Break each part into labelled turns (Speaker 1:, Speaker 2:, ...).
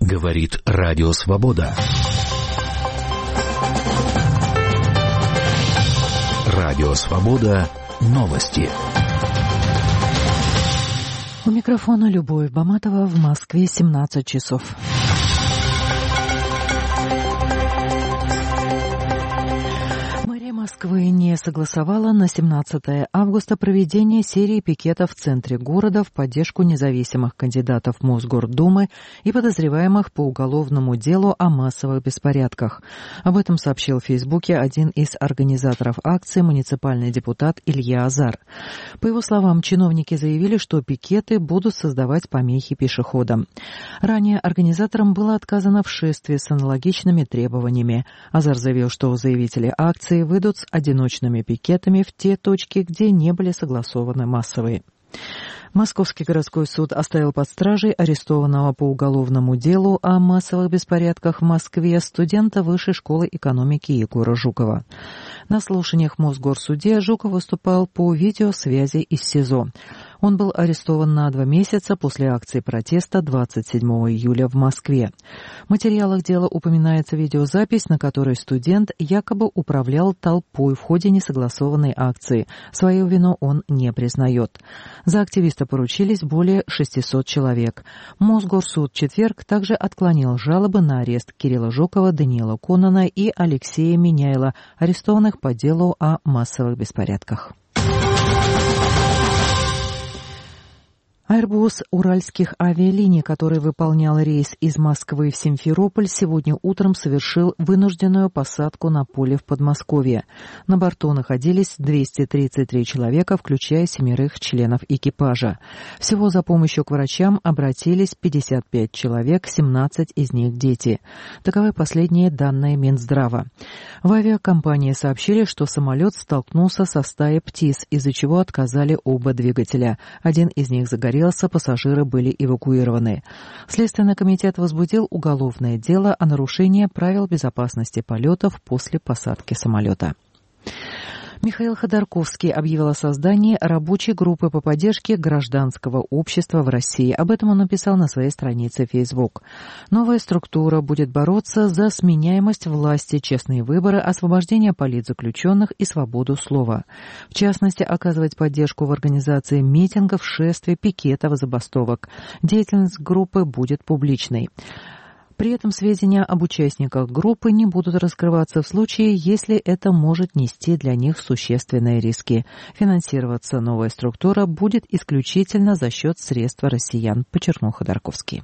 Speaker 1: Говорит Радио Свобода. Радио Свобода. Новости.
Speaker 2: У микрофона Любовь Баматова, в Москве 17 часов. Москвы не согласовала на 17 августа проведение серии пикетов в центре города в поддержку независимых кандидатов в Мосгордумы и подозреваемых по уголовному делу о массовых беспорядках. Об этом сообщил в Фейсбуке один из организаторов акции, муниципальный депутат Илья Азар. По его словам, чиновники заявили, что пикеты будут создавать помехи пешеходам. Ранее организаторам было отказано в шествии с аналогичными требованиями. Азар заявил, что заявители акции выйдут с одиночными пикетами в те точки, где не были согласованы массовые. Московский городской суд оставил под стражей арестованного по уголовному делу о массовых беспорядках в Москве студента Высшей школы экономики Егора Жукова. На слушаниях в Мосгорсуде Жуков выступал по видеосвязи из СИЗО. Он был арестован на 2 месяца после акции протеста 27 июля в Москве. В материалах дела упоминается видеозапись, на которой студент якобы управлял толпой в ходе несогласованной акции. Свою вину он не признает. За активиста поручились более 600 человек. Мосгорсуд в четверг также отклонил жалобы на арест Кирилла Жукова, Даниила Конона и Алексея Миняйла, арестованных по делу о массовых беспорядках. Airbus уральских авиалиний, который выполнял рейс из Москвы в Симферополь, сегодня утром совершил вынужденную посадку на поле в Подмосковье. На борту находились 233 человека, включая 7 членов экипажа. Всего за помощью к врачам обратились 55 человек, 17 из них дети. Таковы последние данные Минздрава. В авиакомпании сообщили, что самолет столкнулся со стаей птиц, из-за чего отказали оба двигателя. Один из них загорелся. Пассажиры были эвакуированы. Следственный комитет возбудил уголовное дело о нарушении правил безопасности полетов после посадки самолета. Михаил Ходорковский объявил о создании рабочей группы по поддержке гражданского общества в России. Об этом он написал на своей странице в Facebook. Новая структура будет бороться за сменяемость власти, честные выборы, освобождение политзаключенных и свободу слова. В частности, оказывать поддержку в организации митингов, шествий, пикетов, забастовок. Деятельность группы будет публичной. При этом сведения об участниках группы не будут раскрываться в случае, если это может нести для них существенные риски. Финансироваться новая структура будет исключительно за счет средств россиян, подчеркнул Ходорковский.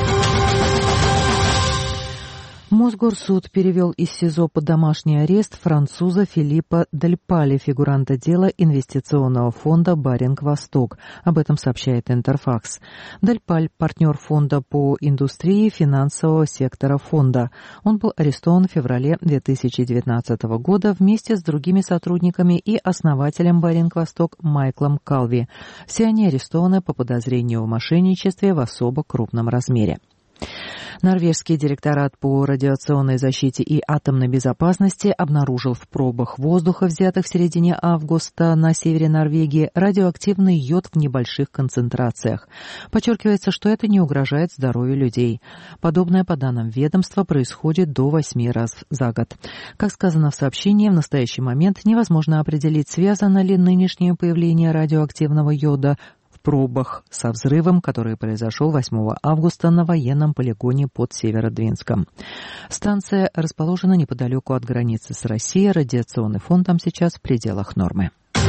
Speaker 2: Мосгорсуд перевел из СИЗО под домашний арест француза Филиппа Дель Пале, фигуранта дела инвестиционного фонда «Баринг-Восток». Об этом сообщает Интерфакс. Дель Паль – партнер фонда по индустрии финансового сектора фонда. Он был арестован в феврале 2019 года вместе с другими сотрудниками и основателем «Баринг-Восток» Майклом Калви. Все они арестованы по подозрению в мошенничестве в особо крупном размере. Норвежский директорат по радиационной защите и атомной безопасности обнаружил в пробах воздуха, взятых в середине августа на севере Норвегии, радиоактивный йод в небольших концентрациях. Подчеркивается, что это не угрожает здоровью людей. Подобное, по данным ведомства, происходит до 8 раз за год. Как сказано в сообщении, в настоящий момент невозможно определить, связано ли нынешнее появление радиоактивного йода пробах со взрывом, который произошел 8 августа на военном полигоне под Северодвинском. Станция расположена неподалеку от границы с Россией. Радиационный фон там сейчас в пределах нормы.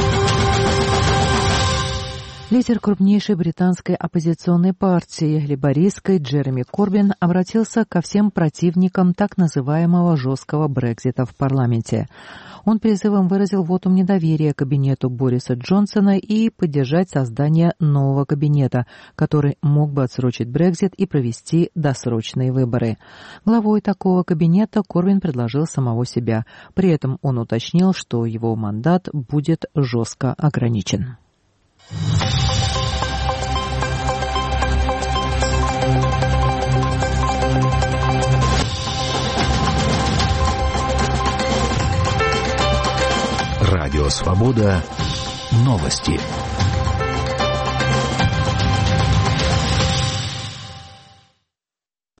Speaker 2: Лидер крупнейшей британской оппозиционной партии, лейбористской, Джереми Корбин, обратился ко всем противникам так называемого жесткого Брексита в парламенте. Он призывом выразил вотум недоверия кабинету Бориса Джонсона и поддержать создание нового кабинета, который мог бы отсрочить Брексит и провести досрочные выборы. Главой такого кабинета Корбин предложил самого себя. При этом он уточнил, что его мандат будет жестко ограничен.
Speaker 1: Радио Свобода. Новости.